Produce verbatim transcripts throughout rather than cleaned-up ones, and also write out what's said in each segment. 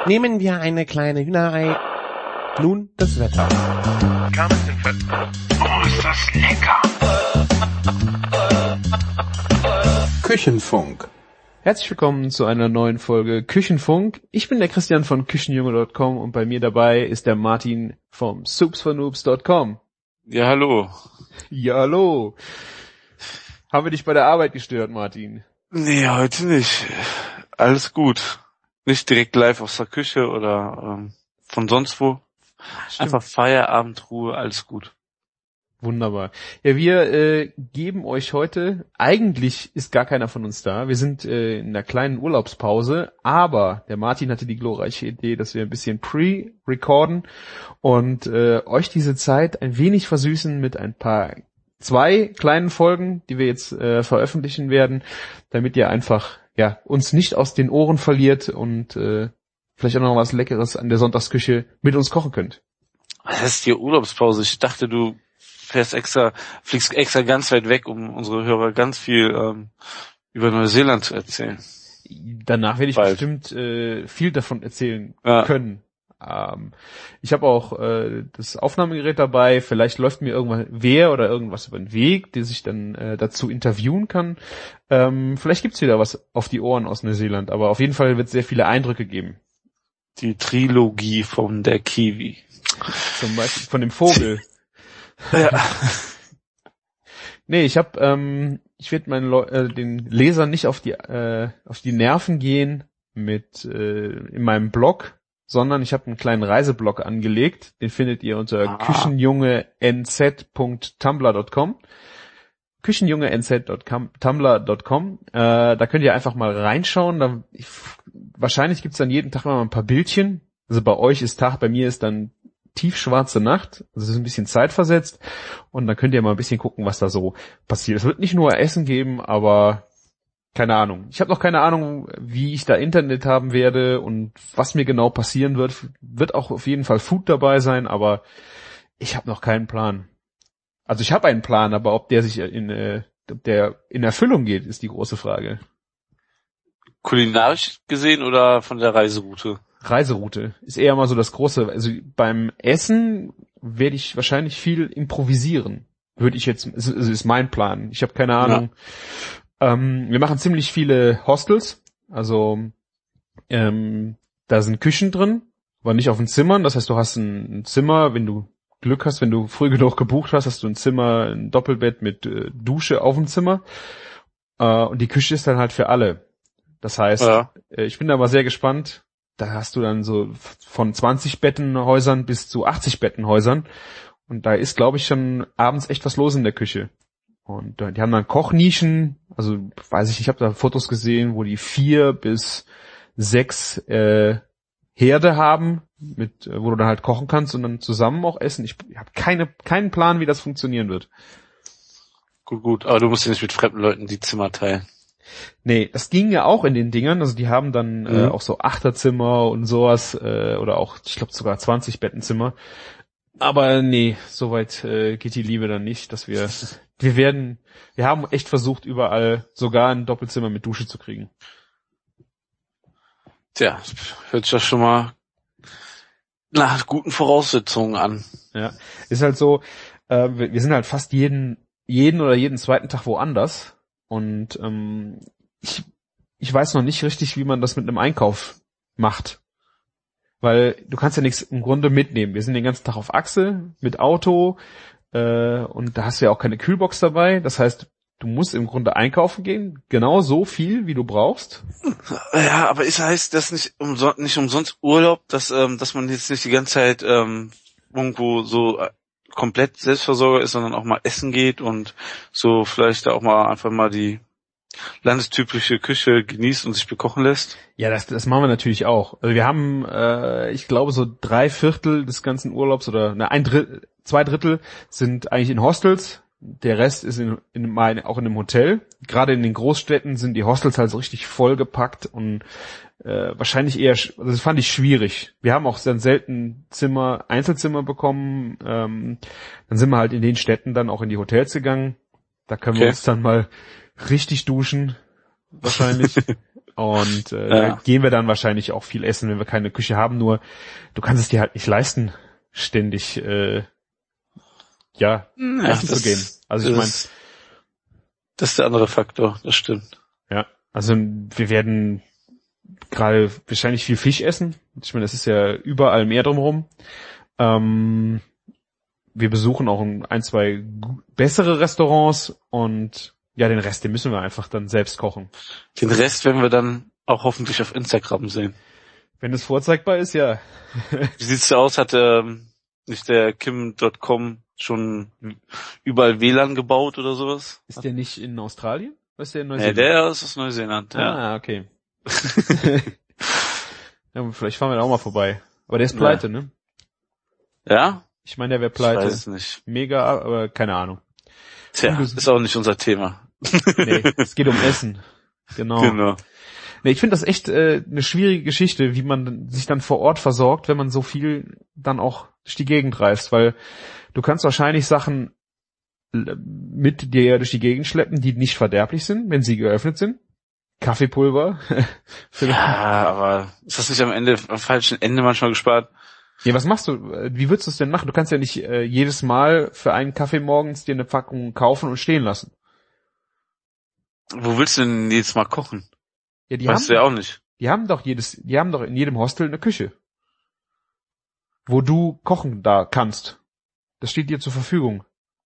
Nehmen wir eine kleine Hühnerei. Nun das Wetter. Oh, ist das lecker. Küchenfunk. Herzlich willkommen zu einer neuen Folge Küchenfunk. Ich bin der Christian von Küchenjunge Punkt com und bei mir dabei ist der Martin vom soups for noobs Punkt com. Ja, hallo. Ja, hallo. Haben wir dich bei der Arbeit gestört, Martin? Nee, heute nicht. Alles gut. Nicht direkt live aus der Küche oder ähm, von sonst wo. Stimmt. Einfach Feierabendruhe, alles gut. Wunderbar. Ja, wir äh, geben euch heute, eigentlich ist gar keiner von uns da, wir sind äh, in einer kleinen Urlaubspause, aber der Martin hatte die glorreiche Idee, dass wir ein bisschen pre-recorden und äh, euch diese Zeit ein wenig versüßen mit ein paar, zwei kleinen Folgen, die wir jetzt äh, veröffentlichen werden, damit ihr einfach ja uns nicht aus den Ohren verliert und äh, vielleicht auch noch was Leckeres an der Sonntagsküche mit uns kochen könnt. Was heißt hier Urlaubspause? Ich dachte, du fährst extra, fliegst extra ganz weit weg, um unsere Hörer ganz viel ähm, über Neuseeland zu erzählen. Danach werde ich Bald. bestimmt äh, viel davon erzählen Ja. können. Ähm, ich habe auch äh, das Aufnahmegerät dabei. Vielleicht läuft mir irgendwann wer oder irgendwas über den Weg, der sich dann äh, dazu interviewen kann. Ähm, vielleicht gibt's wieder was auf die Ohren aus Neuseeland, aber auf jeden Fall wird es sehr viele Eindrücke geben. Die Trilogie von der Kiwi. Zum Beispiel von dem Vogel. Ja. Nee, ich habe, ähm, ich werde meinen Leu- äh, den Lesern nicht auf die äh, auf die Nerven gehen mit äh, in meinem Blog, sondern ich habe einen kleinen Reiseblog angelegt. Den findet ihr unter Ah. küchenjunge n z punkt tumblr punkt com. küchenjunge n z punkt tumblr punkt com. Äh, da könnt ihr einfach mal reinschauen. Da, ich, wahrscheinlich gibt's dann jeden Tag mal ein paar Bildchen. Also bei euch ist Tag, bei mir ist dann tiefschwarze Nacht, also es ist ein bisschen zeitversetzt und dann könnt ihr mal ein bisschen gucken, was da so passiert. Es wird nicht nur Essen geben, aber keine Ahnung. Ich habe noch keine Ahnung, wie ich da Internet haben werde und was mir genau passieren wird. Wird auch auf jeden Fall Food dabei sein, aber ich habe noch keinen Plan. Also ich habe einen Plan, aber ob der sich in, äh, ob der in Erfüllung geht, ist die große Frage. Kulinarisch gesehen oder von der Reiseroute? Reiseroute ist eher mal so das Große. Also beim Essen werde ich wahrscheinlich viel improvisieren. Würde ich jetzt, es ist, ist mein Plan. Ich habe keine Ahnung. Ja. Ähm, wir machen ziemlich viele Hostels. Also ähm, da sind Küchen drin, aber nicht auf den Zimmern. Das heißt, du hast ein, ein Zimmer, wenn du Glück hast, wenn du früh genug gebucht hast, hast du ein Zimmer, ein Doppelbett mit äh, Dusche auf dem Zimmer. Äh, und die Küche ist dann halt für alle. Das heißt, Ja. äh, ich bin da mal sehr gespannt. Da hast du dann so von zwanzig Bettenhäusern bis zu achtzig Bettenhäusern. Und da ist, glaube ich, schon abends echt was los in der Küche. Und äh, die haben dann Kochnischen, also weiß ich, ich habe da Fotos gesehen, wo die vier bis sechs äh, Herde haben, mit äh, wo du dann halt kochen kannst und dann zusammen auch essen. Ich habe keine keinen Plan, wie das funktionieren wird. Gut, gut. Aber du musst ja nicht mit fremden Leuten die Zimmer teilen. Nee, das ging ja auch in den Dingern, also die haben dann Mhm. äh, auch so Achterzimmer und sowas, äh, oder auch, ich glaube sogar zwanzig Bettenzimmer. Aber nee, soweit äh, geht die Liebe dann nicht, dass wir, wir werden, wir haben echt versucht, überall sogar ein Doppelzimmer mit Dusche zu kriegen. Tja, hört sich ja schon mal nach guten Voraussetzungen an. Ja, ist halt so, äh, wir, wir sind halt fast jeden, jeden oder jeden zweiten Tag woanders. Und ähm, ich, ich weiß noch nicht richtig, wie man das mit einem Einkauf macht. Weil du kannst ja nichts im Grunde mitnehmen. Wir sind den ganzen Tag auf Achse mit Auto äh, und da hast du ja auch keine Kühlbox dabei. Das heißt, du musst im Grunde einkaufen gehen, genau so viel, wie du brauchst. Ja, aber ist heißt das nicht, umso, nicht umsonst Urlaub, dass ähm, dass man jetzt nicht die ganze Zeit ähm, irgendwo so äh, komplett Selbstversorger ist, sondern auch mal essen geht und so vielleicht da auch mal einfach mal die landestypische Küche genießt und sich bekochen lässt? Ja, das, das machen wir natürlich auch. Also wir haben, äh, ich glaube, so drei Viertel des ganzen Urlaubs oder ne, ein Drittel, zwei Drittel sind eigentlich in Hostels. Der Rest ist in, in mein, auch in einem Hotel. Gerade in den Großstädten sind die Hostels halt so richtig vollgepackt und äh, wahrscheinlich eher, sch- also das fand ich schwierig. Wir haben auch dann selten Zimmer, Einzelzimmer bekommen. Ähm, dann sind wir halt in den Städten dann auch in die Hotels gegangen. Da können wir Okay. uns dann mal richtig duschen, wahrscheinlich. Und äh, Ja. da gehen wir dann wahrscheinlich auch viel essen, wenn wir keine Küche haben. Nur du kannst es dir halt nicht leisten, ständig äh, ja, Ja, essen das- zu gehen. Also ich meine, Das, das ist der andere Faktor, das stimmt. ja, also wir werden gerade wahrscheinlich viel Fisch essen. Ich meine, das ist ja überall mehr drumherum. Ähm, wir besuchen auch ein, zwei gu- bessere Restaurants und ja, den Rest, den müssen wir einfach dann selbst kochen. Den Rest werden wir dann auch hoffentlich auf Instagram sehen. Wenn es vorzeigbar ist, ja. Wie sieht's da aus? Hat ähm, nicht der Kim Punkt com schon überall W L A N gebaut oder sowas? Ist der nicht in Australien? Was ist der in Nee, Neuseeland? der ist aus Neuseeland, ja. Ah, okay. Ja, vielleicht fahren wir da auch mal vorbei. Aber der ist pleite, ne? Ja? Ich meine, der wäre Ich pleite. weiß es nicht. Mega, aber keine Ahnung. Tja, Unges- ist auch nicht unser Thema. Nee, es geht um Essen. Genau. Genau. Nee, ich finde das echt äh, eine schwierige Geschichte, wie man sich dann vor Ort versorgt, wenn man so viel dann auch durch die Gegend reist, weil du kannst wahrscheinlich Sachen l- mit dir durch die Gegend schleppen, die nicht verderblich sind, wenn sie geöffnet sind. Kaffeepulver. Für Ja, aber ist das nicht am Ende, am falschen Ende manchmal gespart? Ja, was machst du? Wie würdest du es denn machen? Du kannst ja nicht äh, jedes Mal für einen Kaffee morgens dir eine Packung kaufen und stehen lassen. Wo willst du denn jetzt mal kochen? Ja, die Weißt haben, du ja auch nicht. die haben doch jedes, die haben doch in jedem Hostel eine Küche, wo du kochen da kannst. Das steht dir zur Verfügung.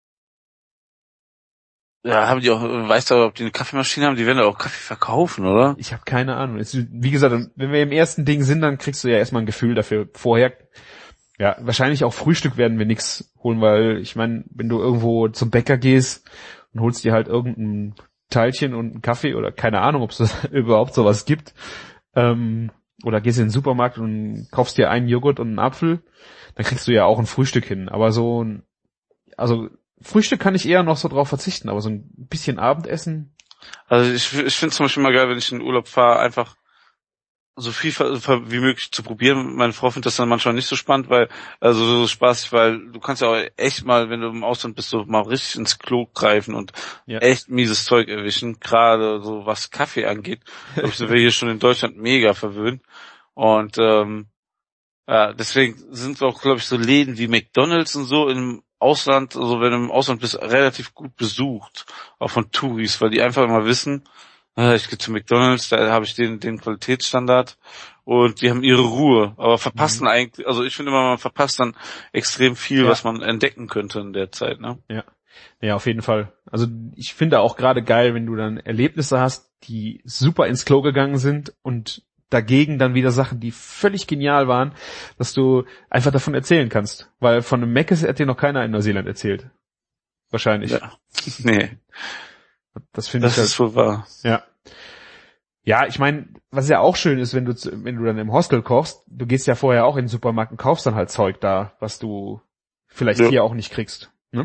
Ja, haben die auch, weißt du, ob die eine Kaffeemaschine haben? Die werden doch auch Kaffee verkaufen, oder? Ich habe keine Ahnung. Es, wie gesagt, wenn wir im ersten Ding sind, dann kriegst du ja erstmal ein Gefühl dafür. Vorher, ja, wahrscheinlich auch Frühstück werden wir nix holen, weil ich meine, wenn du irgendwo zum Bäcker gehst und holst dir halt irgendein Teilchen und einen Kaffee oder keine Ahnung, ob es überhaupt sowas gibt, ähm, oder gehst in den Supermarkt und kaufst dir einen Joghurt und einen Apfel, dann kriegst du ja auch ein Frühstück hin. Aber so ein, also Frühstück kann ich eher noch so drauf verzichten, aber so ein bisschen Abendessen. Also ich, ich finde es zum Beispiel mal geil, wenn ich in den Urlaub fahre, einfach so viel ver- ver- wie möglich zu probieren. Meine Frau findet das dann manchmal nicht so spannend, weil, also so spaßig, weil du kannst ja auch echt mal, wenn du im Ausland bist, so mal richtig ins Klo greifen und Ja. echt mieses Zeug erwischen, gerade so was Kaffee angeht. Glaub ich, sind wir hier schon in Deutschland mega verwöhnt. Und ähm, ja, deswegen sind auch, glaube ich, so Läden wie McDonald's und so im Ausland, also wenn du im Ausland bist, relativ gut besucht, auch von Touris, weil die einfach immer wissen, äh, ich gehe zu McDonald's, da habe ich den den Qualitätsstandard und die haben ihre Ruhe, aber verpassen Mhm. eigentlich, also ich finde immer, man verpasst dann extrem viel, Ja. was man entdecken könnte in der Zeit, ne? Ja. Ja, auf jeden Fall. Also ich finde auch gerade geil, wenn du dann Erlebnisse hast, die super ins Klo gegangen sind und dagegen dann wieder Sachen, die völlig genial waren, dass du einfach davon erzählen kannst. Weil von einem Mc's hat dir noch keiner in Neuseeland erzählt. Wahrscheinlich. Ja. Nee, Das finde ich das halt. ist wohl wahr. Ja. Ja, ich meine, was ja auch schön ist, wenn du zu- wenn du dann im Hostel kochst, du gehst ja vorher auch in den Supermarkt und kaufst dann halt Zeug da, was du vielleicht Ja. hier auch nicht kriegst. Ne?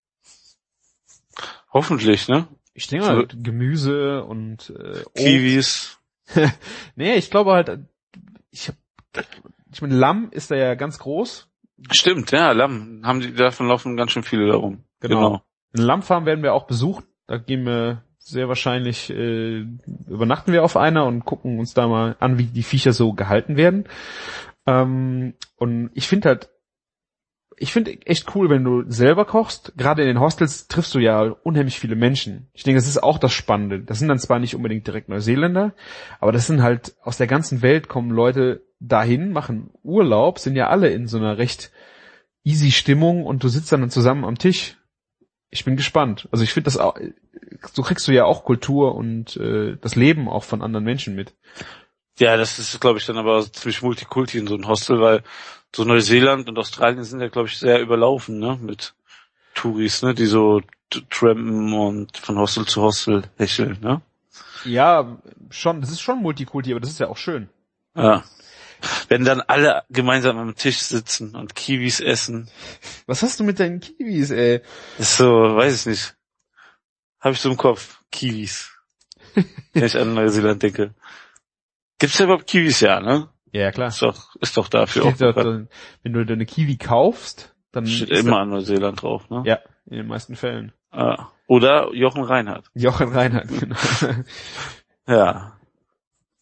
Hoffentlich, ne? Ich denke mal, Gemüse und äh, Obst. Kiwis. Nee, ich glaube halt, ich hab, ich meine, Lamm ist da ja ganz groß. Stimmt, ja, Lamm. Haben die, davon laufen ganz schön viele darum. Genau. Eine Lammfarm werden wir auch besucht. Da gehen wir sehr wahrscheinlich, äh, übernachten wir auf einer und gucken uns da mal an, wie die Viecher so gehalten werden. Ähm, und ich finde halt, ich finde echt cool, wenn du selber kochst. Gerade in den Hostels triffst du ja unheimlich viele Menschen. Ich denke, das ist auch das Spannende. Das sind dann zwar nicht unbedingt direkt Neuseeländer, aber das sind halt aus der ganzen Welt kommen Leute dahin, machen Urlaub, sind ja alle in so einer recht easy Stimmung und du sitzt dann zusammen am Tisch. Ich bin gespannt. Also ich finde das auch, so kriegst du ja auch Kultur und äh, das Leben auch von anderen Menschen mit. Ja, das ist, glaube ich, dann aber ziemlich Multikulti in so einem Hostel, weil so Neuseeland und Australien sind ja, glaube ich, sehr überlaufen, ne, mit Touris, ne, die so t- trampen und von Hostel zu Hostel hecheln, ne? Ja, schon, das ist schon Multikulti, aber das ist ja auch schön. Ja. Wenn dann alle gemeinsam am Tisch sitzen und Kiwis essen, Was hast du mit deinen Kiwis, ey? ist so, weiß ich nicht. Habe ich so im Kopf, Kiwis. Wenn ich an Neuseeland denke. Gibt's ja überhaupt Kiwis, ja, ne? Ja, klar. Ist doch, ist doch dafür Steht auch dort, bekannt. äh, wenn du eine Kiwi kaufst, dann Steht ist immer an Neuseeland drauf, ne? da, ja, in den meisten Fällen. Ah. Oder Jochen Reinhardt. Jochen Reinhardt, genau. Ja.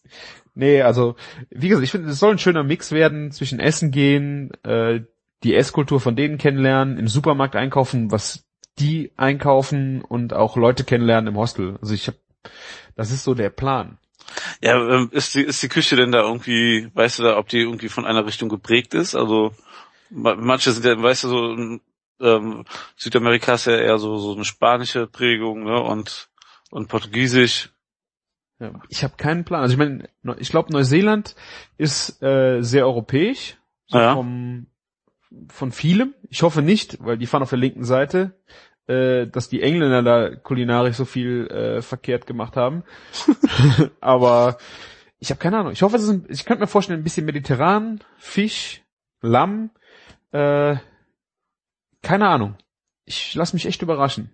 Nee, also, wie gesagt, ich finde, es soll ein schöner Mix werden zwischen Essen gehen, äh, die Esskultur von denen kennenlernen, im Supermarkt einkaufen, was die einkaufen und auch Leute kennenlernen im Hostel. Also ich hab, das ist so der Plan. Ja, ähm, ist die, ist die Küche denn da irgendwie, weißt du da, ob die irgendwie von einer Richtung geprägt ist? Also, ma- manche sind ja, weißt du, so, ähm, Südamerika ist ja eher so, so eine spanische Prägung, ne, und, und Portugiesisch. Ja, ich habe keinen Plan. Also ich meine, ich glaube Neuseeland ist äh, sehr europäisch, so Ja. vom, von vielem. Ich hoffe nicht, weil die fahren auf der linken Seite, äh, dass die Engländer da kulinarisch so viel äh, verkehrt gemacht haben. Aber ich habe keine Ahnung. Ich hoffe, es ist ein, ich könnte mir vorstellen, ein bisschen mediterran, Fisch, Lamm, äh, keine Ahnung. Ich lasse mich echt überraschen.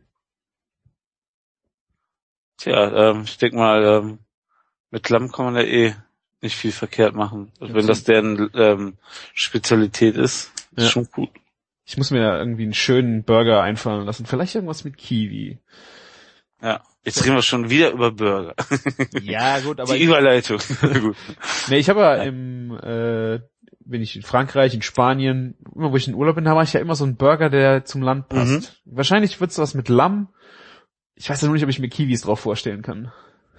Tja, ähm, ich denke mal, ähm, mit Lamm kann man ja eh nicht viel verkehrt machen. Also wenn das deren ähm, Spezialität ist, ist Ja. schon gut. Ich muss mir irgendwie einen schönen Burger einfallen lassen. Vielleicht irgendwas mit Kiwi. Ja, jetzt reden wir schon wieder über Burger. Ja, gut, aber Die ich, Überleitung. Gut. nee, ich habe ja im, äh, wenn ich in Frankreich, in Spanien, immer wo ich in Urlaub bin, da habe ich ja immer so einen Burger, der zum Land passt. Mhm. Wahrscheinlich wird's was mit Lamm. Ich weiß ja nur nicht, ob ich mir Kiwis drauf vorstellen kann.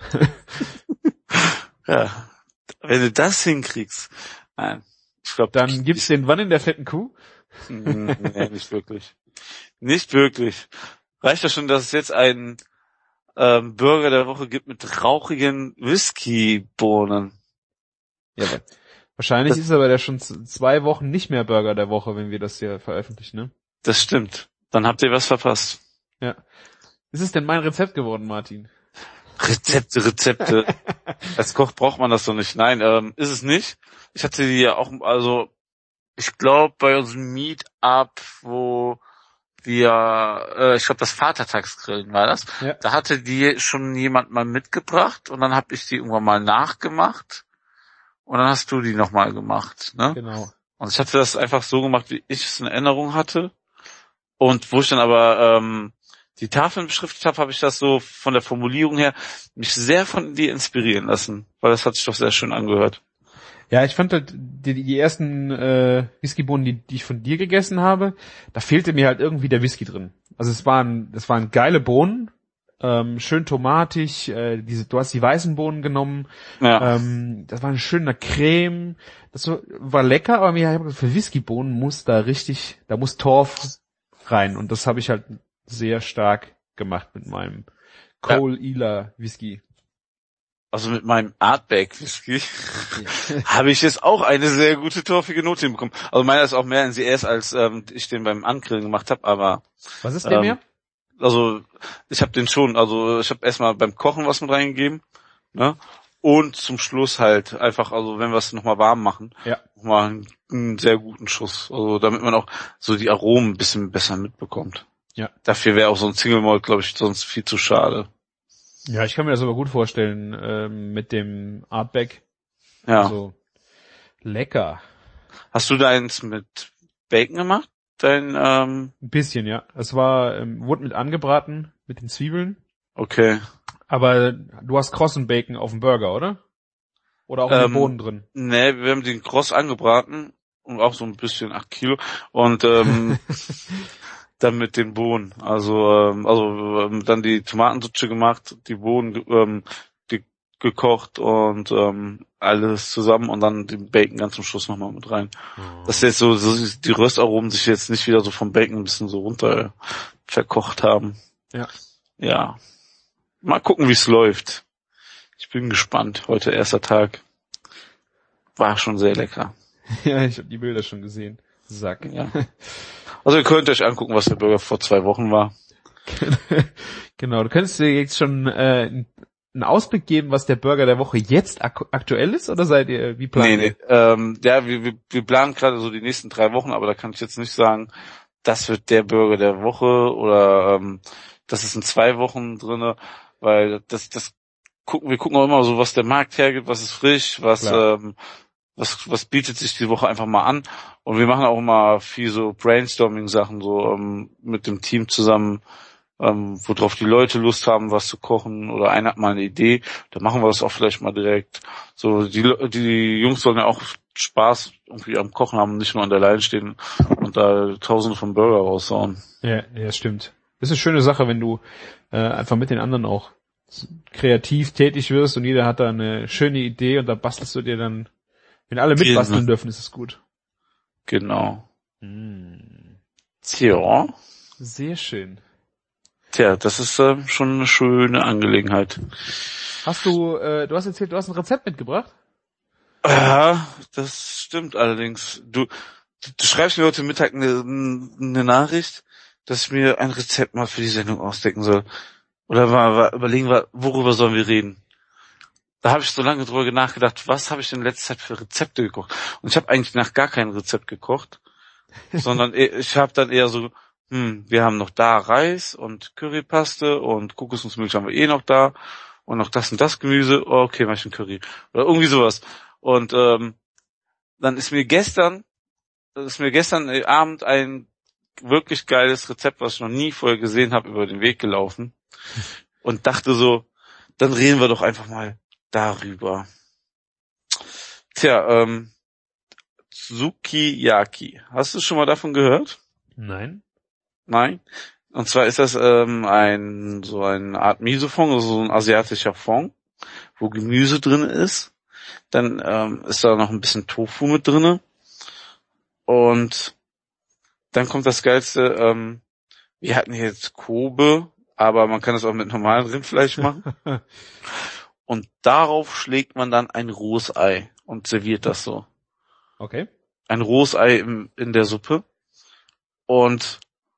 Ja, wenn du das hinkriegst, nein, ich glaube, dann gibt's den Wann in der fetten Kuh? Nee, nicht wirklich. Nicht wirklich. Reicht das schon, dass es jetzt einen ähm, Burger der Woche gibt mit rauchigen Whiskybohnen? Ja, aber wahrscheinlich das ist aber der schon z- zwei Wochen nicht mehr Burger der Woche, wenn wir das hier veröffentlichen, ne? Das stimmt. Dann habt ihr was verpasst. Ja. Ist es denn mein Rezept geworden, Martin? Rezepte, Rezepte. Als Koch braucht man das doch nicht. Nein, ähm, ist es nicht. Ich hatte die ja auch, also ich glaube bei unserem Meetup, wo wir, äh, ich glaube das Vatertagsgrillen war das, ja. Da hatte die schon jemand mal mitgebracht und dann habe ich die irgendwann mal nachgemacht und dann hast du die nochmal gemacht, ne? Genau. Und ich hatte das einfach so gemacht, wie ich es in Erinnerung hatte und wo ich dann aber ähm, die Tafeln beschriftet habe, habe ich das so von der Formulierung her mich sehr von dir inspirieren lassen, weil das hat sich doch sehr schön angehört. Ja, ich fand halt die, die ersten äh, Whiskybohnen, die, die ich von dir gegessen habe, da fehlte mir halt irgendwie der Whisky drin. Also es waren, es waren geile Bohnen, ähm, schön tomatig. Äh, diese, du hast die weißen Bohnen genommen. Ja. Ähm, das war ein schöner Creme. Das war, war lecker, aber mir hab, für Whiskybohnen muss da richtig, da muss Torf rein und das habe ich halt sehr stark gemacht mit meinem Cole Ila Whisky. Also mit meinem Artback Whisky habe ich jetzt auch eine sehr gute torfige Note bekommen. Also meiner ist auch mehr in C S, als ähm, ich den beim Angrillen gemacht habe, aber was ist der ähm, mehr? Also ich habe den schon, also ich habe erstmal beim Kochen was mit reingegeben, ne? Und zum Schluss halt einfach, also wenn wir es nochmal warm machen, ja. nochmal einen, einen sehr guten Schuss. Also damit man auch so die Aromen ein bisschen besser mitbekommt. Ja. Dafür wäre auch so ein Single Malt, glaube ich, sonst viel zu schade. Ja, ich kann mir das aber gut vorstellen, ähm, mit dem Artback. Ja. Also, lecker. Hast du deins mit Bacon gemacht? Dein, ähm... Ein bisschen, ja. Es war, ähm, wurde mit angebraten, mit den Zwiebeln. Okay. Aber du hast Crossen Bacon auf dem Burger, oder? Oder auch in ähm, den Bohnen drin? Nee, wir haben den kross angebraten und auch so ein bisschen acht Kilo und ähm, dann mit den Bohnen. Also ähm, also ähm, dann die Tomatensuppe gemacht, die Bohnen ähm, die gekocht und ähm, alles zusammen und dann den Bacon ganz zum Schluss nochmal mit rein. Oh. Dass jetzt so, so die Röstaromen sich jetzt nicht wieder so vom Bacon ein bisschen so runter verkocht haben. Ja. Ja. Mal gucken, wie es läuft. Ich bin gespannt. Heute erster Tag. War schon sehr lecker. Ja, ich habe die Bilder schon gesehen. Sack. Ja. Also ihr könnt euch angucken, was der Burger vor zwei Wochen war. Genau, du könntest dir jetzt schon äh, einen Ausblick geben, was der Burger der Woche jetzt ak- aktuell ist, oder seid ihr, wie plant nee, ihr? Nee, ähm, ja, wir, wir, wir planen gerade so die nächsten drei Wochen, aber da kann ich jetzt nicht sagen, das wird der Burger der Woche oder ähm, das ist in zwei Wochen drinne, weil das, das gucken, wir gucken auch immer so, was der Markt hergibt, was ist frisch, was, ähm, was, was bietet sich die Woche einfach mal an. Und wir machen auch immer viel so Brainstorming-Sachen, so ähm, mit dem Team zusammen, ähm, worauf die Leute Lust haben, was zu kochen, oder einer hat mal eine Idee, dann machen wir das auch vielleicht mal direkt. So, die, die Jungs sollen ja auch Spaß irgendwie am Kochen haben, nicht nur an der Leine stehen und da tausende von Burger raushauen. Ja, ja, das stimmt. Das ist eine schöne Sache, wenn du äh, einfach mit den anderen auch kreativ tätig wirst und jeder hat da eine schöne Idee und da bastelst du dir dann, wenn alle mitbasteln dürfen, ist es gut. Genau. Mm. Tja. Sehr schön. Tja, das ist äh, schon eine schöne Angelegenheit. Hast du, äh, du hast erzählt, du hast ein Rezept mitgebracht? Ja, das stimmt allerdings. Du, du schreibst mir heute Mittag eine, eine Nachricht, dass ich mir ein Rezept mal für die Sendung ausdenken soll. Oder mal, mal überlegen, worüber sollen wir reden. Da habe ich so lange drüber nachgedacht, was habe ich denn in letzter Zeit für Rezepte gekocht? Und ich habe eigentlich nach gar kein Rezept gekocht, sondern ich habe dann eher so, hm, wir haben noch da Reis und Currypaste und Kokosnussmilch haben wir eh noch da und noch das und das Gemüse. Oh, okay, mach ich ein Curry. Oder irgendwie sowas. Und ähm, dann ist mir gestern, ist mir gestern Abend ein wirklich geiles Rezept, was ich noch nie vorher gesehen habe, über den Weg gelaufen und dachte so, dann reden wir doch einfach mal darüber. Tja, ähm, Sukiyaki. Hast du schon mal davon gehört? Nein. Nein? Und zwar ist das ähm, ein so eine Art Miso-Fond, also so ein asiatischer Fond, wo Gemüse drin ist. Dann ähm, ist da noch ein bisschen Tofu mit drinne. Und dann kommt das Geilste, ähm, wir hatten hier jetzt Kobe, aber man kann es auch mit normalem Rindfleisch machen. Und darauf schlägt man dann ein rohes Ei und serviert das so. Okay. Ein rohes Ei im, in der Suppe. Und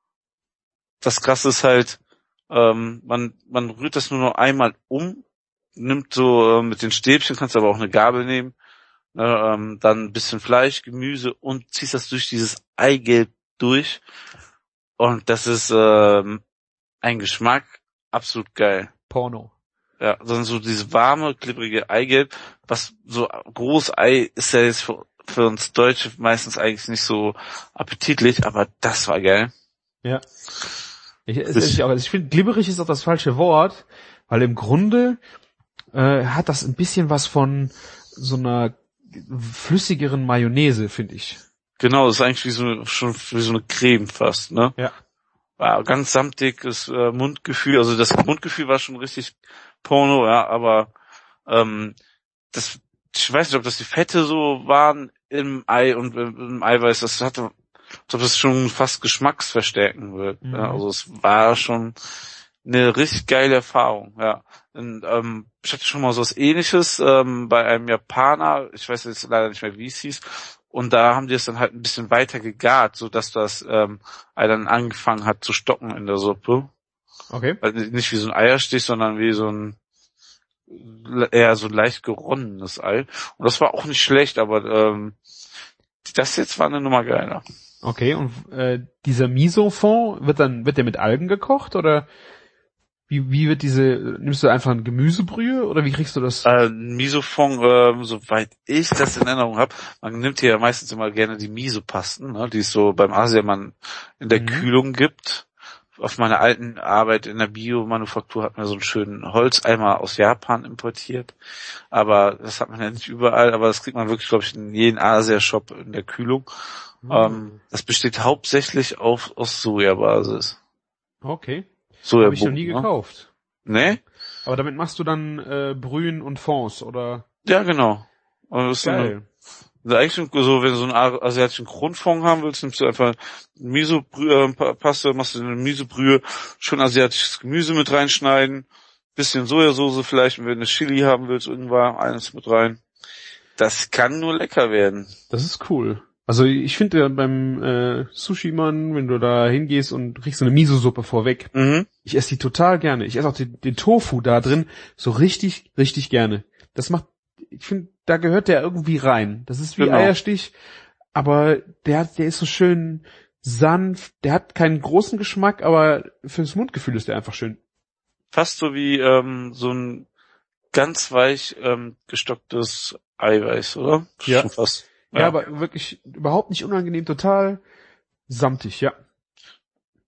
das Krasse ist halt, ähm, man man rührt das nur noch einmal um, nimmt so äh, mit den Stäbchen, kannst aber auch eine Gabel nehmen, ne, ähm, dann ein bisschen Fleisch, Gemüse und ziehst das durch dieses Eigelb durch. Und das ist ähm, ein Geschmack absolut geil. Porno. Ja, sondern so dieses warme, klipprige Eigelb, was so groß Ei ist ja jetzt für, für uns Deutsche meistens eigentlich nicht so appetitlich, aber das war geil. Ja. Ich, es, ich, auch, ich finde, glibberig ist auch das falsche Wort, weil im Grunde äh, hat das ein bisschen was von so einer flüssigeren Mayonnaise, finde ich. Genau, das ist eigentlich wie so, schon wie so eine Creme fast, ne? Ja. War ganz samtiges äh, Mundgefühl, also das Mundgefühl war schon richtig Porno, ja, aber ähm, das, ich weiß nicht, ob das die Fette so waren im Ei und im Eiweiß, das hatte, als ob das schon fast geschmacksverstärken wird. Mhm. Ja, also es war schon eine richtig geile Erfahrung, ja. Und, ähm, ich hatte schon mal so was Ähnliches ähm, bei einem Japaner, ich weiß jetzt leider nicht mehr, wie es hieß, und da haben die es dann halt ein bisschen weiter gegart, so dass das ähm, Ei dann angefangen hat zu stocken in der Suppe. Okay. Also nicht wie so ein Eierstich, sondern wie so ein eher so leicht geronnenes Ei. Und das war auch nicht schlecht, aber ähm, das jetzt war eine Nummer geiler. Okay, und äh, dieser Miso-Fond, wird dann, wird der mit Algen gekocht oder wie wie wird diese, nimmst du einfach ein Gemüsebrühe oder wie kriegst du das? Äh, Miso-Fond, ähm, soweit ich das in Erinnerung habe, man nimmt hier ja meistens immer gerne die Miso-Pasten, ne, die es so beim Asiamann in der mhm. Kühlung gibt. Auf meiner alten Arbeit in der Biomanufaktur hat man so einen schönen Holzeimer aus Japan importiert. Aber das hat man ja nicht überall, aber das kriegt man wirklich, glaube ich, in jedem Asia-Shop in der Kühlung. Mhm. Ähm, das besteht hauptsächlich auf, aus Sojabasis. Okay. Soja Habe ich noch nie ne? gekauft. Nee? Aber damit machst du dann äh, Brühen und Fonds, oder? Ja, genau. Also das geil. Also eigentlich so, wenn du so einen asiatischen Grundfond haben willst, nimmst du einfach Miso-Paste, machst du eine Miso-Brühe, schön asiatisches Gemüse mit reinschneiden, bisschen Sojasauce vielleicht, und wenn du Chili haben willst, irgendwann eines mit rein. Das kann nur lecker werden. Das ist cool. Also ich finde ja beim äh, Sushi-Mann, wenn du da hingehst und kriegst so eine Miso-Suppe vorweg, mhm. ich esse die total gerne. Ich esse auch den, den Tofu da drin so richtig, richtig gerne. Das macht, ich finde, da gehört der irgendwie rein. Das ist wie genau. Eierstich, aber der hat, der ist so schön sanft, der hat keinen großen Geschmack, aber fürs Mundgefühl ist der einfach schön. Fast so wie ähm, so ein ganz weich ähm, gestocktes Eiweiß, oder? Ja. Schon fast. Ja. Ja, aber wirklich überhaupt nicht unangenehm, total samtig, ja.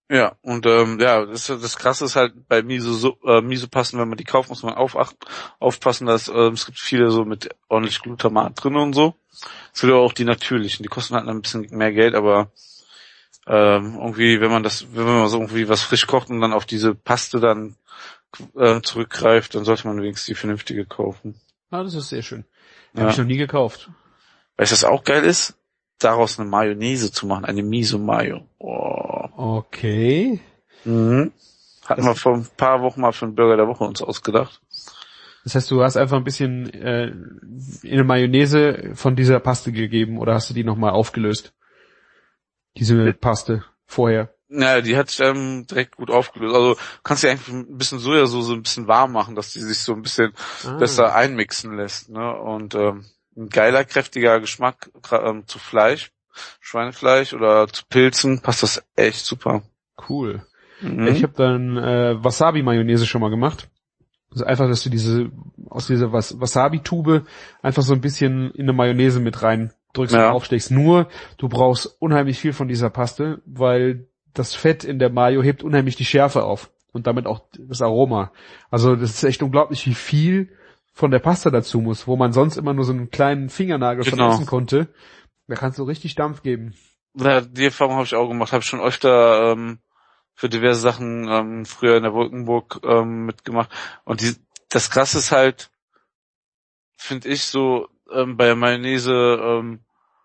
Ja, und ähm, ja, das, das Krasse ist halt bei Miso, so, äh, Miso-Pasten, wenn man die kauft, muss man aufach- aufpassen, dass ähm, es gibt viele so mit ordentlich Glutamat drin und so. Es gibt aber auch die natürlichen, die kosten halt ein bisschen mehr Geld, aber ähm, irgendwie, wenn man das, wenn man so irgendwie was frisch kocht und dann auf diese Paste dann äh, zurückgreift, dann sollte man wenigstens die vernünftige kaufen. Ah, das ist sehr schön. Ja. Habe ich noch nie gekauft. Weißt du, was auch geil ist? Daraus eine Mayonnaise zu machen, eine Miso-Mayo. Oh. Okay. Mhm. Hatten Das- wir vor ein paar Wochen mal für den Burger der Woche uns ausgedacht. Das heißt, du hast einfach ein bisschen äh, in eine Mayonnaise von dieser Paste gegeben oder hast du die nochmal aufgelöst? Diese Paste vorher. Ja, die hat sich ähm, direkt gut aufgelöst. Also kannst du eigentlich ein bisschen Sojasauce ein bisschen warm machen, dass die sich so ein bisschen Ah. besser einmixen lässt. Ne? Und ähm, ein geiler, kräftiger Geschmack ähm, zu Fleisch, Schweinefleisch oder zu Pilzen, passt das echt super. Cool. Mhm. Ich habe dann äh, Wasabi-Mayonnaise schon mal gemacht. Also einfach, dass du diese aus dieser Was- Wasabi-Tube einfach so ein bisschen in eine Mayonnaise mit rein drückst Ja. und aufsteckst. Nur, du brauchst unheimlich viel von dieser Paste, weil das Fett in der Mayo hebt unheimlich die Schärfe auf und damit auch das Aroma. Also das ist echt unglaublich, wie viel von der Pasta dazu muss, wo man sonst immer nur so einen kleinen Fingernagel von Genau. essen konnte. Da kannst du richtig Dampf geben. Ja, die Erfahrung habe ich auch gemacht, habe schon öfter ähm, für diverse Sachen ähm, früher in der Wolkenburg ähm, mitgemacht. Und die, das Krasse ist halt, finde ich so ähm, bei Mayonnaise, ähm,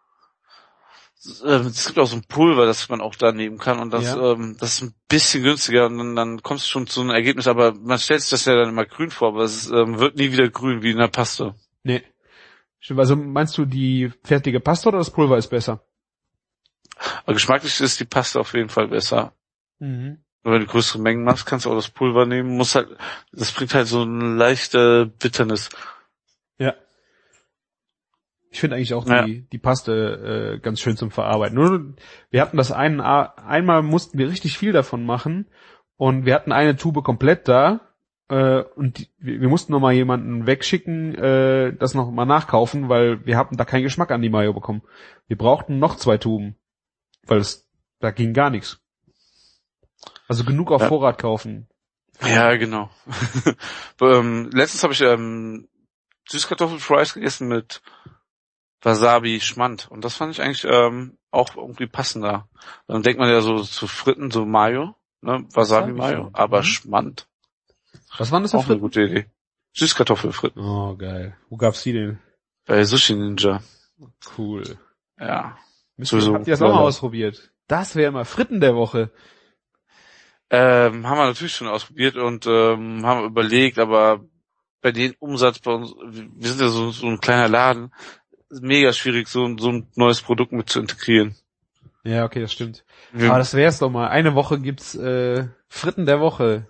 ähm, es gibt auch so ein Pulver, das man auch da nehmen kann und das, Ja. ähm, das ist ein bisschen günstiger und dann, dann kommst du schon zu einem Ergebnis, aber man stellt sich das ja dann immer grün vor, aber es ähm, wird nie wieder grün wie in der Paste. Nee. Stimmt, also meinst du, die fertige Pasta oder das Pulver ist besser? Aber geschmacklich ist die Paste auf jeden Fall besser. Mhm. Wenn du größere Mengen machst, kannst du auch das Pulver nehmen. Muss halt, das bringt halt so eine leichte Bitternis. Ja. Ich finde eigentlich auch Ja. die, die Paste äh, ganz schön zum Verarbeiten. Nur, wir hatten das einen, einmal mussten wir richtig viel davon machen und wir hatten eine Tube komplett da äh, und die, wir, wir mussten nochmal jemanden wegschicken, äh, das nochmal nachkaufen, weil wir hatten da keinen Geschmack an die Mayo bekommen. Wir brauchten noch zwei Tuben, weil es, da ging gar nichts. Also genug auf Ja. Vorrat kaufen. Ja, genau. ähm, letztens habe ich ähm, Süßkartoffelfries gegessen mit Wasabi Schmand und das fand ich eigentlich ähm, auch irgendwie passender. Dann denkt man ja so zu Fritten, so Mayo, ne, Wasabi Mayo, Wasabi-Schmand. aber Mhm. Schmand, Was waren das für auch eine Fritten? gute Idee. Süßkartoffelfritten Oh, geil. Wo gab's die denn? bei Sushi Ninja. Cool. Ja. Müssen wir, Sowieso habt ihr das auch mal Knaller. ausprobiert? Das wäre immer Fritten der Woche. Ähm, haben wir natürlich schon ausprobiert und ähm, haben überlegt, aber bei dem Umsatz bei uns, wir sind ja so, so ein kleiner Laden, ist mega schwierig, so, so ein neues Produkt mit zu integrieren. Ja, okay, das stimmt. Wir, Aber das wär's doch mal. Eine Woche gibt's äh, Fritten der Woche.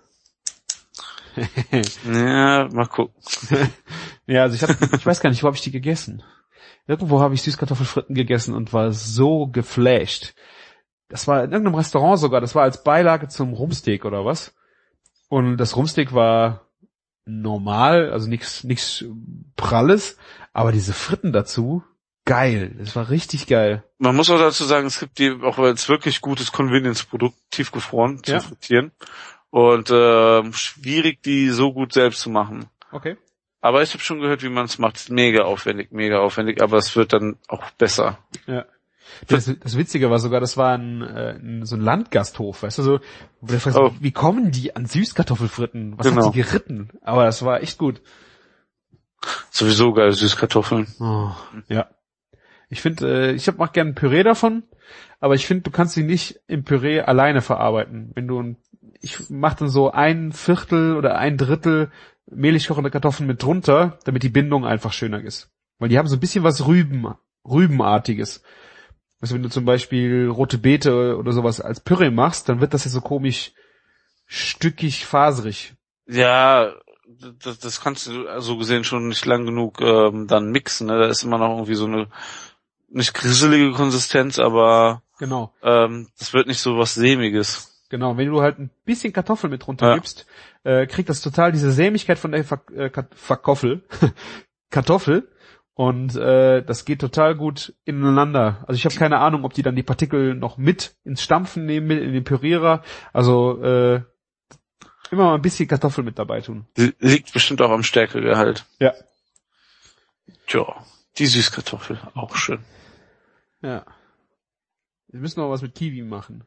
ja, mal gucken. Ja, also ich hab, ich weiß gar nicht, wo habe ich die gegessen? Irgendwo habe ich Süßkartoffelfritten gegessen und war so geflasht. Das war in irgendeinem Restaurant sogar, das war als Beilage zum Rumsteak oder was. Und das Rumsteak war normal, also nichts nichts Pralles, aber diese Fritten dazu, geil. Das war richtig geil. Man muss auch dazu sagen, es gibt die auch als wirklich gutes Convenience-Produkt tiefgefroren zu Ja. frittieren und ähm, schwierig, die so gut selbst zu machen. Okay. Aber ich habe schon gehört, wie man es macht. Mega aufwendig, mega aufwendig, aber es wird dann auch besser. Ja. Das, das Witzige war sogar, das war ein, äh, ein so ein Landgasthof, weißt du, so, wo du fragst, Oh. wie kommen die an Süßkartoffelfritten? Was Genau. hat die geritten? Aber das war echt gut. Sowieso geil, Süßkartoffeln. Oh, ja. Ich finde, äh, ich hab mach gerne Püree davon, aber ich finde, du kannst sie nicht im Püree alleine verarbeiten. Wenn du ein, ich mach dann so ein Viertel oder ein Drittel mehlig kochende Kartoffeln mit drunter, damit die Bindung einfach schöner ist. Weil die haben so ein bisschen was Rüben, Rübenartiges. Also wenn du zum Beispiel rote Beete oder sowas als Püree machst, dann wird das ja so komisch stückig, faserig. Ja, das, das kannst du so gesehen schon nicht lang genug ähm, dann mixen. Ne? Da ist immer noch irgendwie so eine nicht grieselige Konsistenz, aber Genau. ähm, das wird nicht so was Sämiges. Genau, wenn du halt ein bisschen Kartoffel mit drunter Ja. gibst, äh, kriegt das total diese Sämigkeit von der Ver äh, Kat- Verkoffel, Kartoffel Und äh, das geht total gut ineinander. Also ich habe keine Ahnung, ob die dann die Partikel noch mit ins Stampfen nehmen, mit in den Pürierer. Also äh, immer mal ein bisschen Kartoffel mit dabei tun. Liegt bestimmt auch am Stärkegehalt. Ja. Tja, die Süßkartoffel, auch schön. Ja. Wir müssen noch was mit Kiwi machen.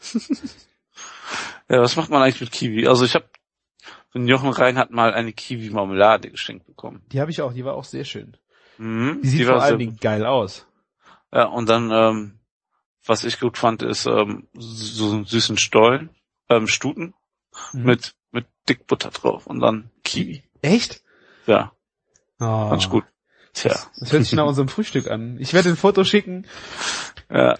Ja, was macht man eigentlich mit Kiwi? Also ich habe von Jochen Reinhardt mal eine Kiwi-Marmelade geschenkt bekommen. Die habe ich auch, die war auch sehr schön. Mhm, Die sieht die vor war allen sehr Dingen gut. geil aus. Ja, und dann, ähm, was ich gut fand, ist ähm, so einen süßen Stollen, ähm, Stuten Mhm. mit mit dick Butter drauf und dann Kiwi. Echt? Ja, Oh. fand ich gut. Tja. Das hört sich nach unserem Frühstück an. Ich werde ein Foto schicken. Ja.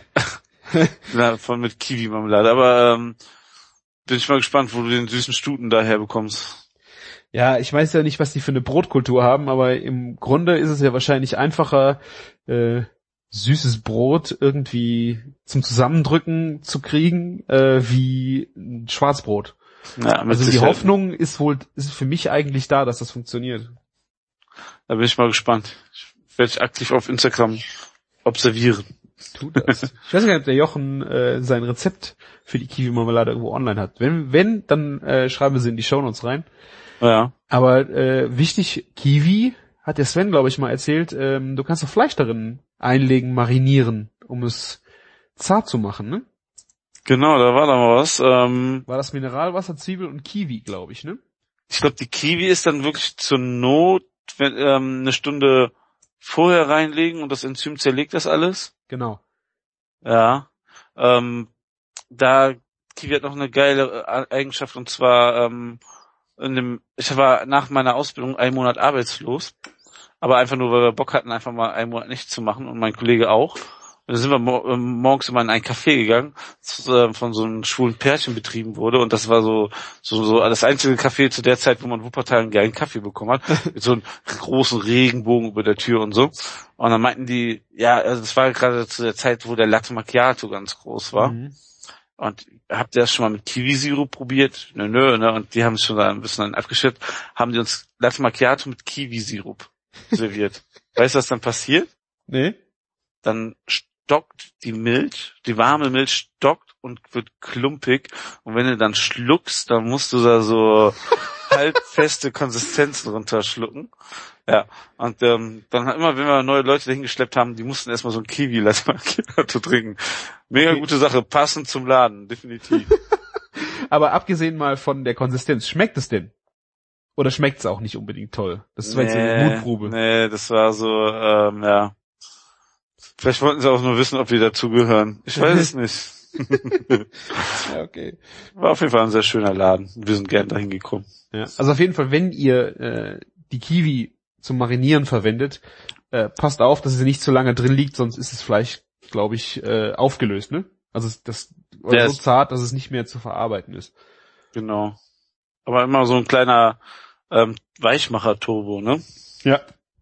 Ja, von mit Kiwi-Marmelade. Aber ähm, bin ich mal gespannt, wo du den süßen Stuten daher bekommst. Ja, ich weiß ja nicht, was die für eine Brotkultur haben, aber im Grunde ist es ja wahrscheinlich einfacher, äh, süßes Brot irgendwie zum Zusammendrücken zu kriegen, äh, wie ein Schwarzbrot. Ja, mit Also die Sicherheit. Hoffnung ist wohl, ist für mich eigentlich da, dass das funktioniert. Da bin ich mal gespannt. Ich werde dich aktiv auf Instagram observieren. Tu das. Ich weiß gar nicht, ob der Jochen äh, sein Rezept für die Kiwi-Marmelade irgendwo online hat. Wenn, wenn, dann äh, schreiben wir sie in die Shownotes rein. Ja. Aber äh, wichtig, Kiwi, hat der Sven, glaube ich, mal erzählt, ähm, du kannst doch Fleisch darin einlegen, marinieren, um es zart zu machen, ne? Genau, da war da mal was. Ähm, War das Mineralwasser, Zwiebel und Kiwi, glaube ich, ne? ich glaube, die Kiwi ist dann wirklich zur Not, wenn, ähm, eine Stunde vorher reinlegen und das Enzym zerlegt das alles. Genau. Ja. Ähm, da Kiwi hat noch eine geile äh, Eigenschaft und zwar ähm, in dem, ich war nach meiner Ausbildung einen Monat arbeitslos, aber einfach nur, weil wir Bock hatten, einfach mal einen Monat nichts zu machen und mein Kollege auch. Und dann sind wir mo- äh, morgens immer in ein Café gegangen, das äh, von so einem schwulen Pärchen betrieben wurde und das war so so so das einzige Café zu der Zeit, wo man in Wuppertal einen geilen Kaffee bekommen hat, mit so einem großen Regenbogen über der Tür und so. Und dann meinten die, ja, also das war gerade zu der Zeit, wo der Latte Macchiato ganz groß war. Mhm. Und habt ihr das schon mal mit Kiwi-Sirup probiert? Nö, nö, ne? Und die haben es schon da ein bisschen dann abgeschüttet, haben die uns Latte Macchiato mit Kiwi-Sirup serviert. Weißt du, was dann passiert? Nee? Dann stockt die Milch, die warme Milch stockt und wird klumpig. Und wenn du dann schluckst, dann musst du da so halbfeste Konsistenzen runterschlucken. Ja, und ähm, dann immer, wenn wir neue Leute dahin geschleppt haben, die mussten erstmal so ein Kiwi-Latte Macchiato trinken. Mega Okay. gute Sache, passend zum Laden, definitiv. Aber abgesehen mal von der Konsistenz, schmeckt es denn? Oder schmeckt es auch nicht unbedingt toll? Das war jetzt eine Mutprobe. Nee, das war so, ähm, ja. Vielleicht wollten sie auch nur wissen, ob wir dazugehören. Ich weiß es nicht. Ja, okay. War auf jeden Fall ein sehr schöner Laden. Wir sind gern dahin gekommen. Ja. Also auf jeden Fall, wenn ihr äh, die Kiwi zum Marinieren verwendet, äh, passt auf, dass sie nicht zu lange drin liegt, sonst ist das Fleisch, glaube ich, äh, aufgelöst, ne? Also es- das oder Der so ist- zart, dass es nicht mehr zu verarbeiten ist. Genau. Aber immer so ein kleiner ähm, Weichmacher-Turbo, ne? Ja.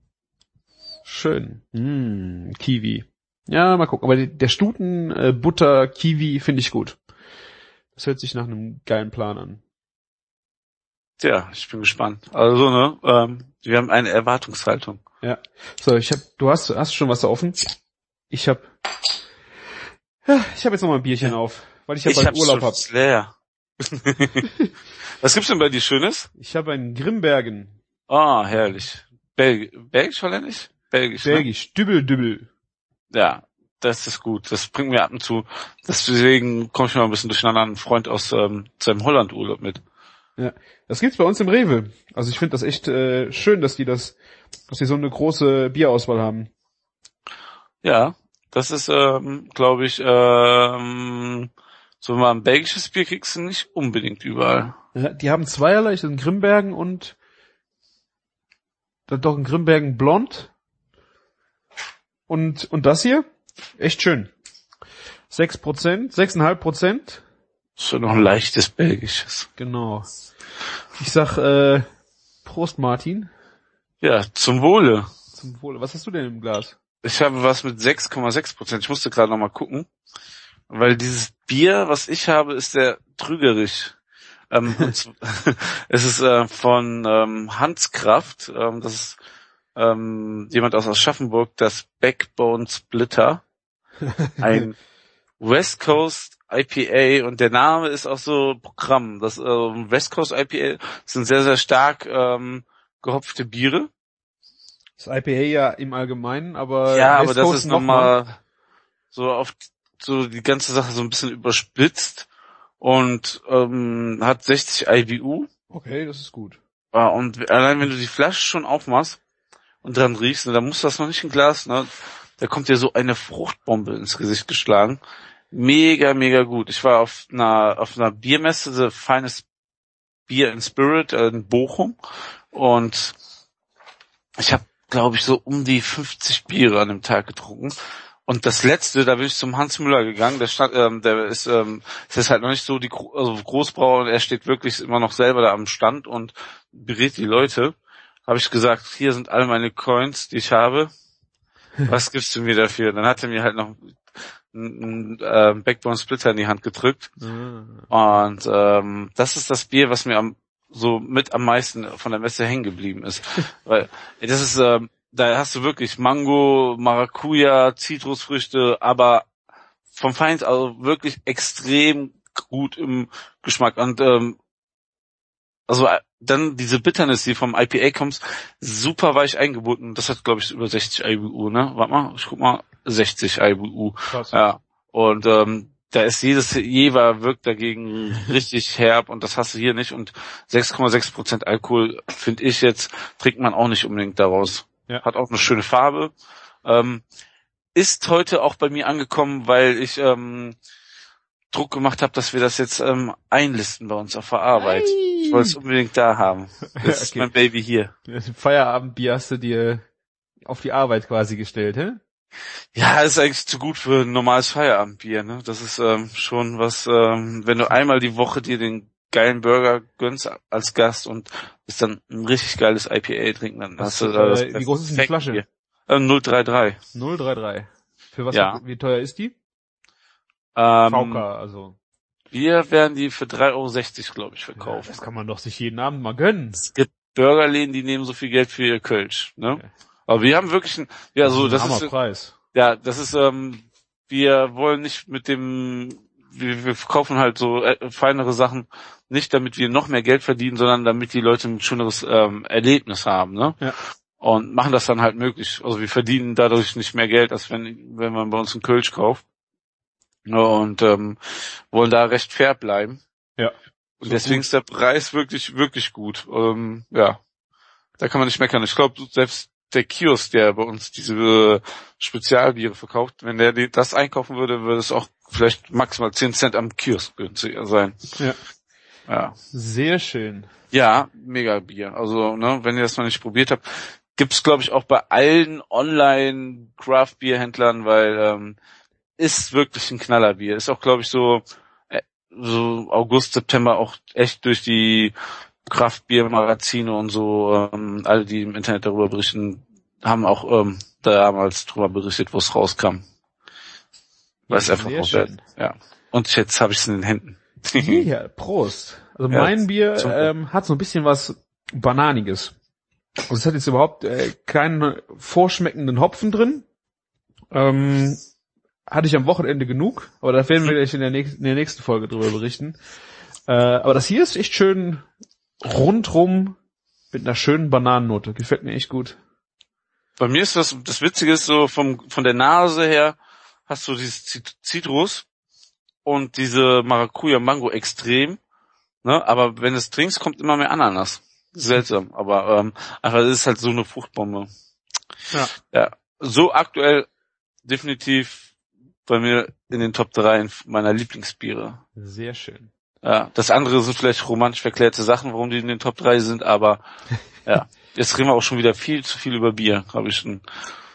Schön. Mm, Kiwi. Ja, mal gucken. Aber die, der Stuten äh, Butter Kiwi finde ich gut. Das hört sich nach einem geilen Plan an. Tja, ich bin gespannt. Also, ne, ähm, wir haben eine Erwartungshaltung. Ja. So, ich hab, du hast, hast schon was offen? Ich hab, ja, ich hab jetzt noch mal ein Bierchen auf, weil ich ja bald hab's Urlaub schon hab. leer. Was gibt's denn bei dir Schönes? Ich habe einen Grimbergen. Ah, herrlich. Belg Belgisch, holländisch? Belgisch, ne? Belgisch. Dübbel, Dübbel. Ja, das ist gut. Das bringt mir ab und zu. Deswegen komme ich mal ein bisschen durcheinander. Ein Freund aus ähm, seinem Holland-Urlaub mit. Ja. Das gibt's bei uns im Rewe. Also ich finde das echt äh, schön, dass die das, dass die so eine große Bierauswahl haben. Ja, das ist, ähm, glaube ich, ähm, so mal ein belgisches Bier kriegst du nicht unbedingt überall. Ja, die haben zweierlei, das sind Grimbergen und dann doch ein Grimbergen Blond. Und, und das hier? Echt schön. Sechs Prozent, sechseinhalb Prozent. Das ist ja noch ein leichtes belgisches. Genau. Ich sag, äh, Prost Martin. Ja, zum Wohle. Zum Wohle. Was hast du denn im Glas? Ich habe was mit sechs Komma sechs Prozent. Ich musste gerade noch mal gucken. Weil dieses Bier, was ich habe, ist sehr trügerisch. Ähm, und z- es ist äh, von ähm, Hanskraft. Ähm, das ist ähm, jemand aus Aschaffenburg, das Backbone Splitter. Ein West Coast I P A, und der Name ist auch so Programm. Das ähm, West Coast I P A sind sehr, sehr stark ähm, gehopfte Biere. Das I P A ja im Allgemeinen, aber Ja, West aber das Coast ist noch mal. nochmal so auf so die ganze Sache so ein bisschen überspitzt und ähm, hat sechzig I B U. Okay, das ist gut. Ja, und allein wenn du die Flasche schon aufmachst und dran riechst, ne, dann musst du das noch nicht in Glas, ne, da kommt dir so eine Fruchtbombe ins Gesicht geschlagen. Mega, mega gut. Ich war auf einer auf einer Biermesse, The Finest Beer and Spirit in Bochum, und ich habe, glaube ich, so um die fünfzig Biere an dem Tag getrunken. Und das letzte, da bin ich zum Hans Müller gegangen, der stand, ähm, der ist, ähm, es ist halt noch nicht so die Gro- also Großbrauer, und er steht wirklich immer noch selber da am Stand und berät die Leute. Habe ich gesagt, hier sind all meine Coins, die ich habe. Was gibst du mir dafür? Dann hat er mir halt noch einen äh, Backbone Splitter in die Hand gedrückt. Mhm. Und ähm, das ist das Bier, was mir am so mit am meisten von der Messe hängen geblieben ist. Weil das ist, ähm, da hast du wirklich Mango, Maracuja, Zitrusfrüchte, aber vom Feind, also wirklich extrem gut im Geschmack. Und ähm, also äh, dann diese Bitternis, die vom I P A kommt, super weich eingebunden. Das hat, glaube ich, über sechzig I B U, ne? Warte mal, ich guck mal, sechzig I B U. Krass. Ja. Und ähm, da ist jedes Jever wirkt dagegen richtig herb, und das hast du hier nicht. Und sechs Komma sechs Prozent Alkohol, finde ich jetzt, trinkt man auch nicht unbedingt daraus. Ja. Hat auch eine schöne Farbe. Ähm, ist heute auch bei mir angekommen, weil ich ähm, Druck gemacht habe, dass wir das jetzt ähm, einlisten bei uns auf der Arbeit. Ei. Ich wollte es unbedingt da haben. Das ist Okay. mein Baby hier. Das Feierabendbier hast du dir auf die Arbeit quasi gestellt, hä? Ja, ist eigentlich zu gut für ein normales Feierabendbier, ne? Das ist ähm, schon was, ähm, wenn du einmal die Woche dir den geilen Burger gönnst als Gast und ist dann ein richtig geiles I P A trinken, dann Was, hast du da das äh, wie groß ist denn die perfekte Flasche? Bier. Äh, null Komma dreiunddreißig. null Komma dreiunddreißig. Für was, Ja. wie teuer ist die? Ähm, V K, also. Wir werden die für drei Euro sechzig, glaube ich, Ja, verkaufen. das kann man doch sich jeden Abend mal gönnen. Es gibt Burgerläden, die nehmen so viel Geld für ihr Kölsch, ne? Okay. Aber wir haben wirklich ein, ja, so, das ein ist, Hammerpreis. ja, das ist, ähm, wir wollen nicht mit dem, wir, wir verkaufen halt so äh, feinere Sachen, nicht damit wir noch mehr Geld verdienen, sondern damit die Leute ein schöneres ähm, Erlebnis haben, ne? Ja. Und machen das dann halt möglich. Also wir verdienen dadurch nicht mehr Geld, als wenn, wenn man bei uns einen Kölsch kauft. Ja, und ähm, wollen da recht fair bleiben. Ja. Und So deswegen gut. ist der Preis wirklich, wirklich gut. Ähm, ja, da kann man nicht meckern. Ich glaube, selbst der Kiosk, der bei uns diese äh, Spezialbiere verkauft, wenn der die, das einkaufen würde, würde es auch vielleicht maximal zehn Cent am Kiosk günstiger sein. Ja. Ja, Sehr schön. ja, mega Bier. Also, ne, wenn ihr das noch nicht probiert habt, gibt's, glaube ich, auch bei allen Online-Craft-Bier-Händlern, weil ähm, ist wirklich ein Knallerbier. Ist auch, glaube ich, so äh, so August, September auch echt durch die Kraftbiermagazine und so, ähm, alle, die im Internet darüber berichten, haben auch ähm, damals drüber berichtet, wo es rauskam. Weil es einfach Sehr auch schön. ja. Und jetzt habe ich es in den Händen. Ja, Prost. Also Ja, mein Bier super. ähm, hat so ein bisschen was Bananiges. Also es hat jetzt überhaupt äh, keinen vorschmeckenden Hopfen drin. Ähm, hatte ich am Wochenende genug, aber da werden wir gleich in der, nächsten, in der nächsten Folge drüber berichten. Äh, aber das hier ist echt schön rundrum mit einer schönen Bananennote. Gefällt mir echt gut. Bei mir ist das, das Witzige ist so, vom, von der Nase her hast du dieses Zit- Zitrus und diese Maracuja-Mango extrem, ne, aber wenn du es trinkst, kommt immer mehr Ananas. Seltsam, aber, ähm, aber es ist halt so eine Fruchtbombe. Ja. Ja, so aktuell definitiv bei mir in den Top drei meiner Lieblingsbiere. Sehr schön. Ja, das andere sind vielleicht romantisch verklärte Sachen, warum die in den Top drei sind, aber ja, jetzt reden wir auch schon wieder viel zu viel über Bier, habe ich schon.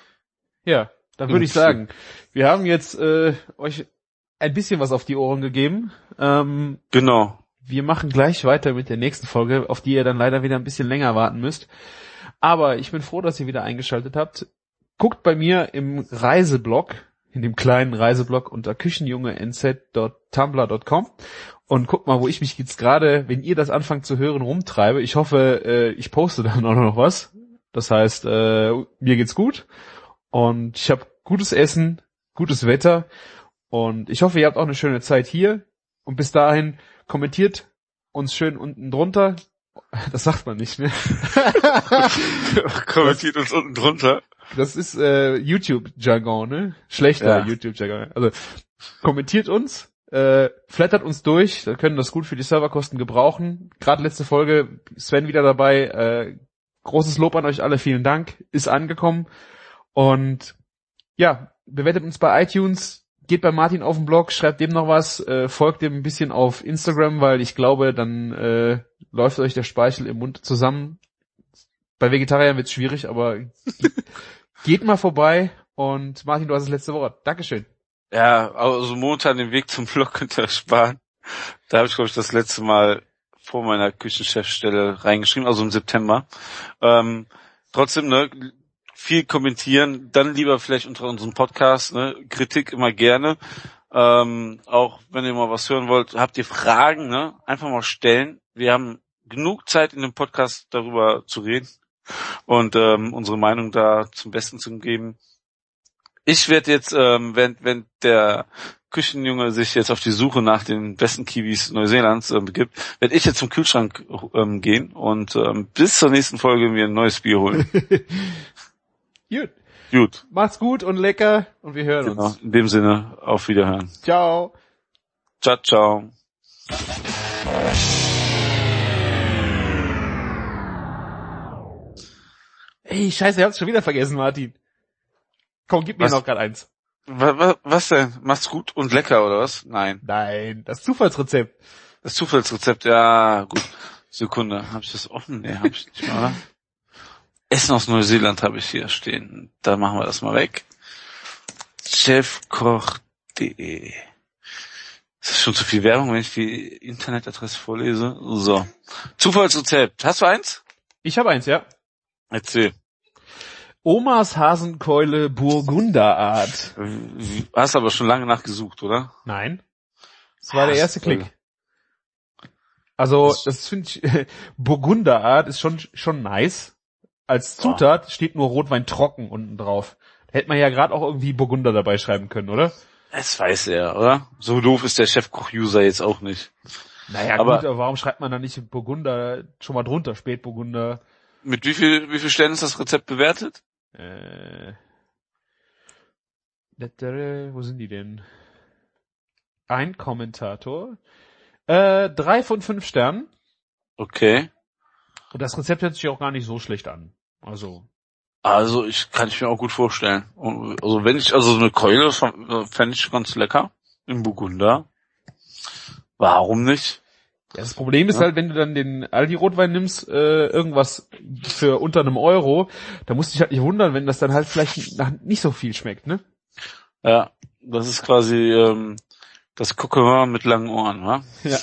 Ja, dann würde ich sagen, wir haben jetzt äh, euch ein bisschen was auf die Ohren gegeben. Ähm, Genau. wir machen gleich weiter mit der nächsten Folge, auf die ihr dann leider wieder ein bisschen länger warten müsst. Aber ich bin froh, dass ihr wieder eingeschaltet habt. Guckt bei mir im Reiseblog, in dem kleinen Reiseblog unter küchenjunge n z punkt tumblr punkt com und guckt mal, wo ich mich jetzt gerade, wenn ihr das anfangt zu hören, rumtreibe. Ich hoffe, äh, ich poste dann auch noch was. Das heißt, äh, mir geht's gut und ich habe gutes Essen, gutes Wetter und ich hoffe, ihr habt auch eine schöne Zeit hier und bis dahin kommentiert uns schön unten drunter. Das sagt man nicht, ne? Kommentiert uns unten drunter. Das ist äh, YouTube-Jargon, ne? Schlechter Ja. YouTube-Jargon. Also kommentiert uns, äh, flattert uns durch, wir können das gut für die Serverkosten gebrauchen. Gerade letzte Folge, Sven wieder dabei, äh, großes Lob an euch alle, vielen Dank, ist angekommen. Und ja, bewertet uns bei iTunes, geht bei Martin auf den Blog, schreibt dem noch was, äh, folgt dem ein bisschen auf Instagram, weil ich glaube, dann äh, läuft euch der Speichel im Mund zusammen. Bei Vegetariern wird's schwierig, aber geht mal vorbei. Und Martin, du hast das letzte Wort. Dankeschön. Ja, also momentan den Weg zum Blog könnt ihr sparen. Da habe ich, glaube ich, das letzte Mal vor meiner Küchenchefstelle reingeschrieben, also im September. Ähm, trotzdem, ne, viel kommentieren, dann lieber vielleicht unter unserem Podcast, ne, Kritik immer gerne. Ähm, auch wenn ihr mal was hören wollt, habt ihr Fragen, ne, einfach mal stellen. Wir haben genug Zeit in dem Podcast darüber zu reden und ähm, unsere Meinung da zum Besten zu geben. Ich werde jetzt, ähm, wenn, wenn der Küchenjunge sich jetzt auf die Suche nach den besten Kiwis Neuseelands äh, begibt, werde ich jetzt zum Kühlschrank ähm, gehen und ähm, bis zur nächsten Folge mir ein neues Bier holen. Gut. Gut. Macht's gut und lecker und wir hören Genau. uns. In dem Sinne, auf Wiederhören. Ciao. Ciao, ciao. Ey, scheiße, ich hab's schon wieder vergessen, Martin. Komm, gib mir Was? noch grad eins. Was, was, was denn? Macht's gut und lecker, oder was? Nein. Nein, das Zufallsrezept. Das Zufallsrezept, ja, gut. Sekunde, habe ich das offen? Nee, habe ich nicht mal, oder? Essen aus Neuseeland habe ich hier stehen. Da machen wir das mal weg. chefkoch punkt de. Ist das schon zu viel Werbung, wenn ich die Internetadresse vorlese? So. Zufallsrezept. Hast du eins? Ich habe eins, ja. Erzähl. Omas Hasenkeule Burgunderart. Hast aber schon lange nachgesucht, oder? Nein. Das war der Ah, erste toll. Klick. Also, das finde ich, Burgunderart ist schon schon nice. Als Zutat steht nur Rotwein trocken unten drauf. Hätte man ja gerade auch irgendwie Burgunder dabei schreiben können, oder? Das weiß er, oder? So doof ist der Chefkoch-User jetzt auch nicht. Naja, Aber- gut, aber warum schreibt man da nicht Burgunder schon mal drunter, Spätburgunder? Mit wie viel, wie viel Sternen ist das Rezept bewertet? Äh, wo sind die denn? Ein Kommentator. Äh, drei von fünf Sternen. Okay. Und das Rezept hört sich auch gar nicht so schlecht an. Also, Also ich kann ich mir auch gut vorstellen. Und, also wenn ich, also so eine Keule fände ich ganz lecker. Im Burgunder. Warum nicht? ja, das Problem ist Ja. halt, wenn du dann den Aldi-Rotwein nimmst, äh, irgendwas für unter einem Euro, da musst du dich halt nicht wundern, wenn das dann halt vielleicht nach nicht so viel schmeckt, ne? Ja, das ist quasi ähm, das Coquelin mit langen Ohren, wa? Ja.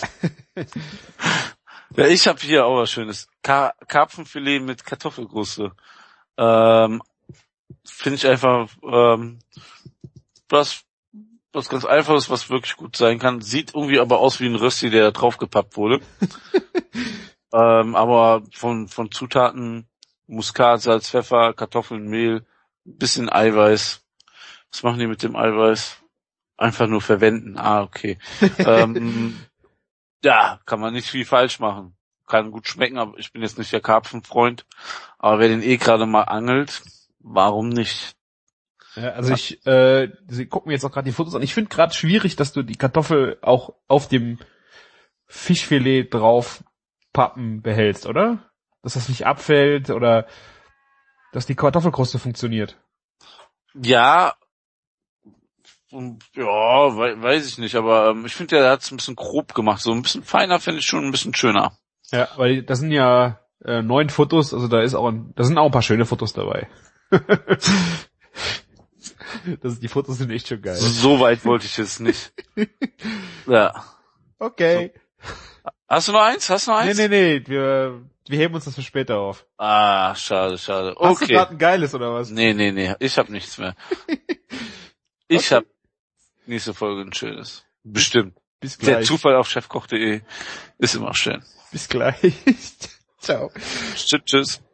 Ja, ich habe hier auch was Schönes. Ka- Karpfenfilet mit Kartoffelkruste. Ähm, Finde ich einfach ähm, was was ganz Einfaches, was wirklich gut sein kann. Sieht irgendwie aber aus wie ein Rösti, der da draufgepappt wurde. ähm, aber von von Zutaten Muskat, Salz, Pfeffer, Kartoffeln, Mehl, bisschen Eiweiß. Was machen die mit dem Eiweiß? Einfach nur verwenden. Ah, okay. ähm, ja, kann man nicht viel falsch machen. Kann gut schmecken, aber ich bin jetzt nicht der Karpfenfreund. Aber wer den eh gerade mal angelt, warum nicht? Ja, also ich äh, sie gucken mir jetzt auch gerade die Fotos an. Ich finde gerade schwierig, dass du die Kartoffel auch auf dem Fischfilet drauf pappen behältst, oder? Dass das nicht abfällt oder dass die Kartoffelkruste funktioniert. Ja, und, ja, we- weiß ich nicht, aber ähm, ich finde, der hat es ein bisschen grob gemacht. So ein bisschen feiner finde ich schon ein bisschen schöner. Ja, weil das sind ja äh, neun Fotos, also da ist auch ein, da sind auch ein paar schöne Fotos dabei. das, die Fotos sind echt schon geil. So weit wollte ich jetzt nicht. Ja. Okay. Hast du noch eins? Hast du noch Nee, eins? nee, nee, wir, wir heben uns das für später auf. Ah, schade, schade. Hast du Okay. gerade ein geiles oder was? Nee, nee, nee, ich hab nichts mehr. Ich Okay. hab nächste Folge ein schönes. Bestimmt. Bis Der gleich. Zufall auf chefkoch punkt de ist immer schön. Bis gleich. Ciao. Tschüss, tschüss.